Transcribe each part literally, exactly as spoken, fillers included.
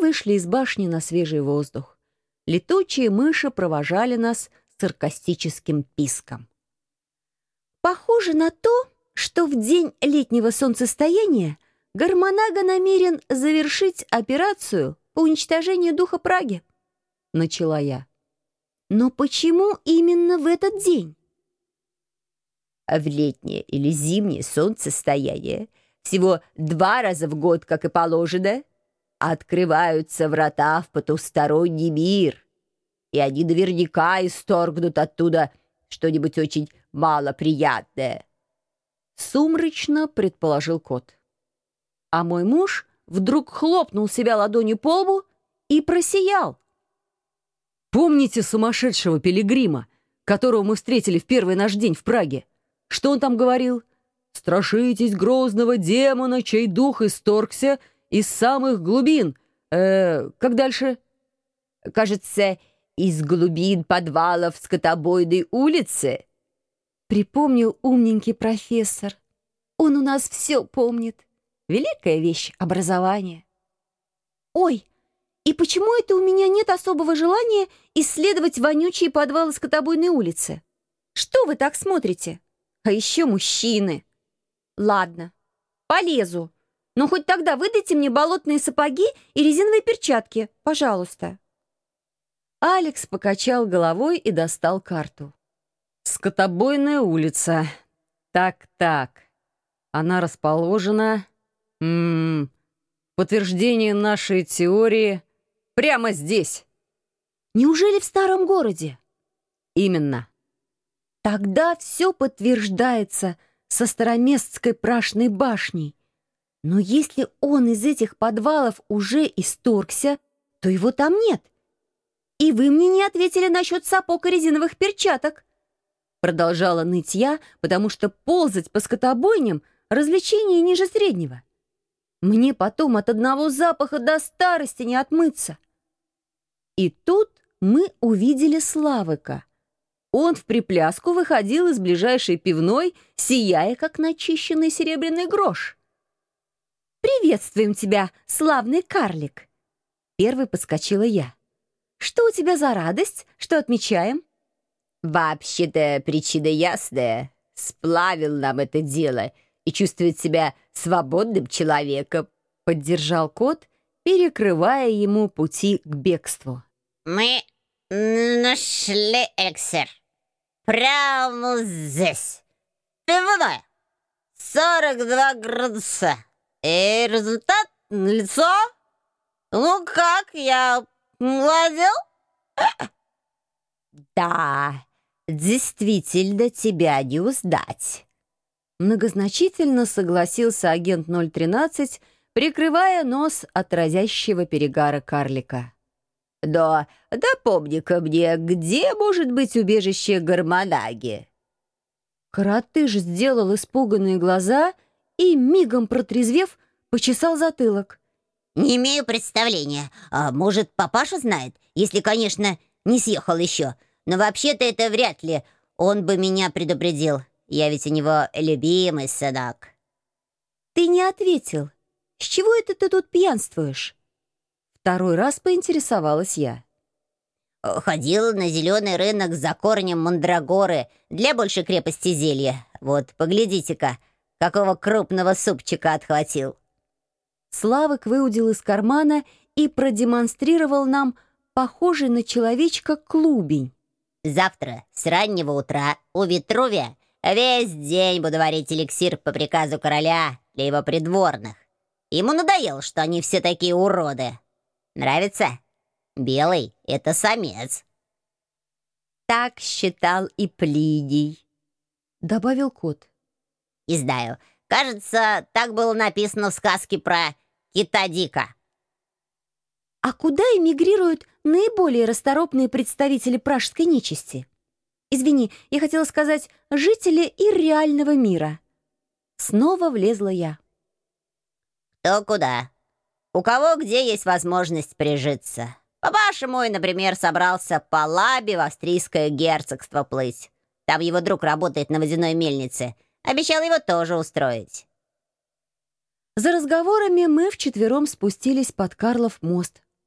вышли из башни на свежий воздух. Летучие мыши провожали нас саркастическим писком. Похоже на то, что в день летнего солнцестояния Гормонага намерен завершить операцию по уничтожению духа Праги, начала я. Но почему именно в этот день? В летнее или зимнее солнцестояние всего два раза в год, как и положено, открываются врата в потусторонний мир, и они наверняка исторгнут оттуда что-нибудь очень малоприятное. Сумрачно предположил кот. А мой муж вдруг хлопнул себя ладонью по лбу и просиял. Помните сумасшедшего пилигрима, которого мы встретили в первый наш день в Праге? Что он там говорил? «Страшитесь грозного демона, чей дух исторгся из самых глубин». Э, как дальше? Кажется, из глубин подвалов скотобойной улицы. Припомнил умненький профессор. Он у нас все помнит. Великая вещь — образование. Ой, и почему это у меня нет особого желания исследовать вонючие подвалы скотобойной улицы? Что вы так смотрите? А еще мужчины. Ладно, полезу. Но хоть тогда выдайте мне болотные сапоги и резиновые перчатки, пожалуйста. Алекс покачал головой и достал карту. Скотобойная улица. Так-так. Она расположена... М -м, подтверждение нашей теории прямо здесь. Неужели в старом городе? Именно. Тогда все подтверждается со Староместской Прашной башней. Но если он из этих подвалов уже исторгся, то его там нет. И вы мне не ответили насчет сапог и резиновых перчаток. Продолжала ныть я, потому что ползать по скотобойням — развлечение ниже среднего. Мне потом от одного запаха до старости не отмыться. И тут мы увидели Славыка. Он в припляску выходил из ближайшей пивной, сияя, как начищенный серебряный грош. «Приветствуем тебя, славный карлик!» Первой подскочила я. «Что у тебя за радость? Что отмечаем?» «Вообще-то причина ясная. Сплавил нам это дело и чувствует себя свободным человеком», — поддержал кот, перекрывая ему пути к бегству. «Мы нашли эликсир. Прямо здесь. Пивное. сорок два градуса. И результат налицо. Ну как, я молодел?» «Да, действительно тебя не узнать», — многозначительно согласился агент ноль тринадцать, прикрывая нос от разящего перегара карлика. «Но напомни-ка мне, где может быть убежище Гормонаги?» Коротыш сделал испуганные глаза и, мигом протрезвев, почесал затылок. «Не имею представления. А может, папаша знает? Если, конечно, не съехал еще. Но вообще-то это вряд ли. Он бы меня предупредил. Я ведь у него любимый сынок». «Ты не ответил. С чего это ты тут пьянствуешь?» Второй раз поинтересовалась я. «Ходил на зеленый рынок за корнем мандрагоры для большей крепости зелья. Вот, поглядите-ка, какого крупного супчика отхватил». Славик выудил из кармана и продемонстрировал нам похожий на человечка клубень. «Завтра с раннего утра у Витрувия весь день буду варить эликсир по приказу короля для его придворных. Ему надоело, что они все такие уроды. Нравится? Белый — это самец». «Так считал и Плиний», — добавил кот. «Не знаю. Кажется, так было написано в сказке про кита Дика». А куда эмигрируют наиболее расторопные представители пражской нечисти? Извини, я хотела сказать жители и реального мира. Снова влезла я. «Кто куда? У кого где есть возможность прижиться. Папаша мой, например, собрался по Лабе в австрийское герцогство плыть. Там его друг работает на водяной мельнице. Обещал его тоже устроить». За разговорами мы вчетвером спустились под Карлов мост,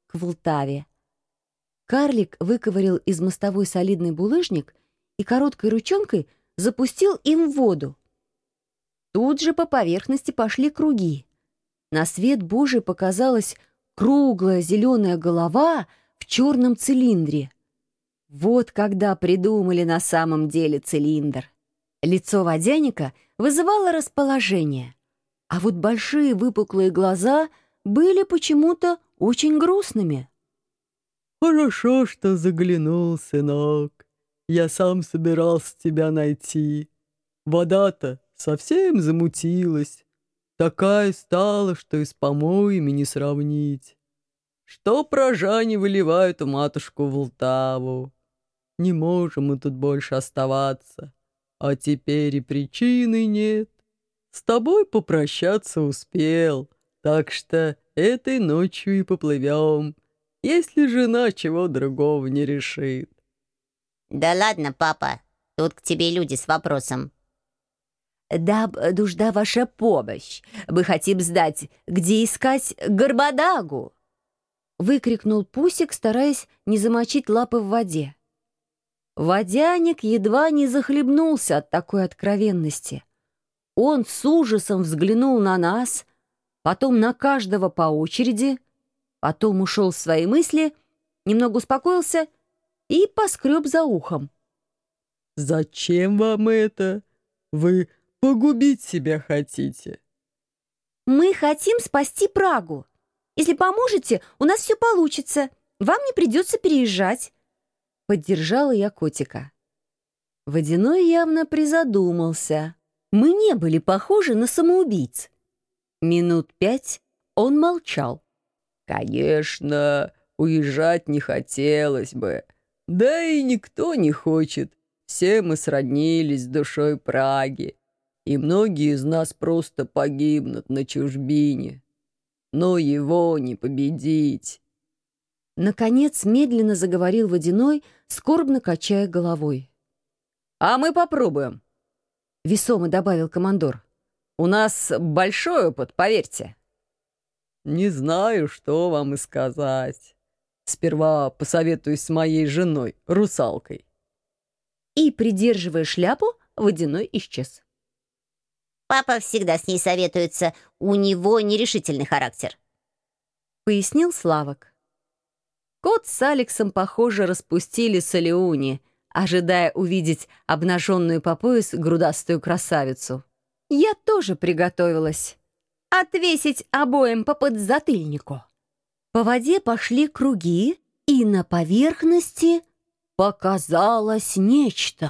к Волтаве. Карлик выковырял из мостовой солидный булыжник и короткой ручонкой запустил им в воду. Тут же по поверхности пошли круги. На свет Божий показалась круглая зеленая голова в черном цилиндре. Вот когда придумали на самом деле цилиндр. Лицо водяника вызывало расположение, а вот большие выпуклые глаза были почему-то очень грустными. «Хорошо, что заглянул, сынок. Я сам собирался тебя найти. Вода-то совсем замутилась. Такая стала, что и с помоями не сравнить. Что прожане выливают матушку в Волтаву. Не можем мы тут больше оставаться. А теперь и причины нет. С тобой попрощаться успел, так что этой ночью и поплывем, если жена чего другого не решит». Да ладно, папа, тут к тебе люди с вопросом. «Да, нужна ваша помощь. Мы хотим знать, где искать Горбодагу!» Выкрикнул Пусик, стараясь не замочить лапы в воде. Водяник едва не захлебнулся от такой откровенности. Он с ужасом взглянул на нас, потом на каждого по очереди, потом ушел в свои мысли, немного успокоился и поскреб за ухом. «Зачем вам это? Вы погубить себя хотите?» «Мы хотим спасти Прагу. Если поможете, у нас все получится. Вам не придется переезжать». Поддержала я котика. Водяной явно призадумался. Мы не были похожи на самоубийц. Минут пять он молчал. «Конечно, уезжать не хотелось бы. Да и никто не хочет. Все мы сроднились с душой Праги, и многие из нас просто погибнут на чужбине. Но его не победить». Наконец медленно заговорил Водяной, скорбно качая головой. «А мы попробуем», — весомо добавил командор. «У нас большой опыт, поверьте». «Не знаю, что вам и сказать. Сперва посоветуюсь с моей женой, русалкой». И, придерживая шляпу, Водяной исчез. Папа всегда с ней советуется, у него нерешительный характер. Пояснил Славок. Кот с Алексом, похоже, распустили солеуни, ожидая увидеть обнаженную по пояс грудастую красавицу. Я тоже приготовилась отвесить обоим по подзатыльнику. По воде пошли круги, и на поверхности показалось нечто.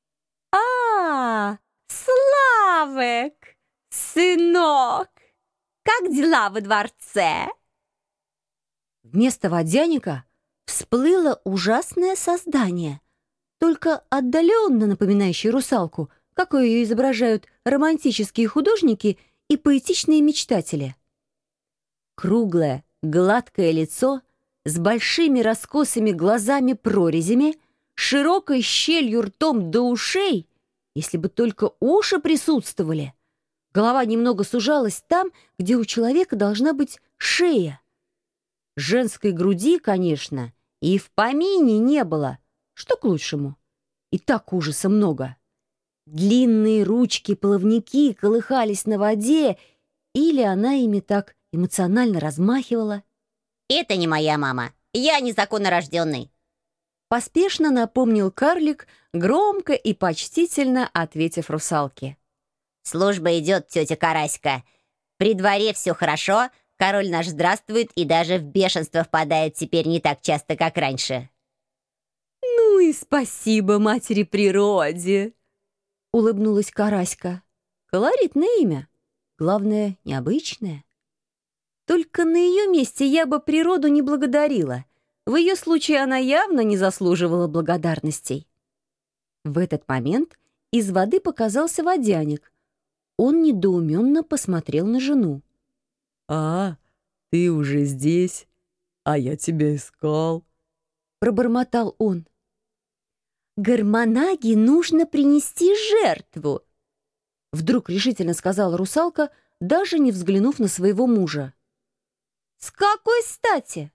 «А, Славек, сынок, как дела во дворце?» Вместо водяника всплыло ужасное создание, только отдаленно напоминающее русалку, какой ее изображают романтические художники и поэтичные мечтатели. Круглое, гладкое лицо с большими раскосыми глазами-прорезями, широкой щелью ртом до ушей, если бы только уши присутствовали. Голова немного сужалась там, где у человека должна быть шея. Женской груди, конечно, и в помине не было, что к лучшему. И так ужаса много. Длинные ручки-плавники колыхались на воде, или она ими так эмоционально размахивала. Это не моя мама, я незаконно рожденный. Поспешно напомнил карлик, громко и почтительно ответив русалке. Служба идет, тетя Караська. При дворе все хорошо, король наш здравствует и даже в бешенство впадает теперь не так часто, как раньше. «Ну и спасибо матери природе!» — улыбнулась Караська. Колоритное имя, главное, необычное. Только на ее месте я бы природу не благодарила. В ее случае она явно не заслуживала благодарностей. В этот момент из воды показался водяник. Он недоуменно посмотрел на жену. «А, ты уже здесь? А я тебя искал», — пробормотал он. «Гармонаге нужно принести жертву», — вдруг решительно сказала русалка, даже не взглянув на своего мужа. «С какой стати?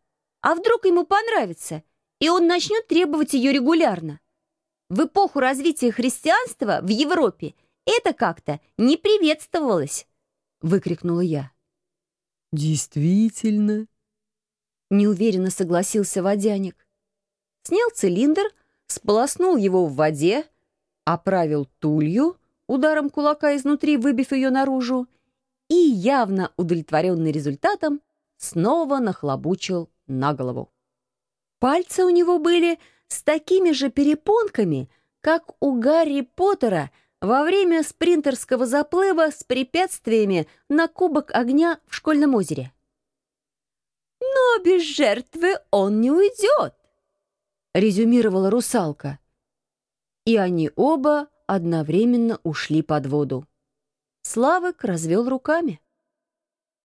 А вдруг ему понравится, и он начнет требовать ее регулярно? В эпоху развития христианства в Европе это как-то не приветствовалось, выкрикнула я. Действительно, Неуверенно согласился водяник. Снял цилиндр, сполоснул его в воде, оправил тулью, ударом кулака изнутри выбив ее наружу, и, явно удовлетворенный результатом, снова нахлобучил на голову. Пальцы у него были с такими же перепонками, как у Гарри Поттера во время спринтерского заплыва с препятствиями на кубок огня в школьном озере. «Но без жертвы он не уйдет», — резюмировала русалка. И они оба одновременно ушли под воду. Славик развел руками.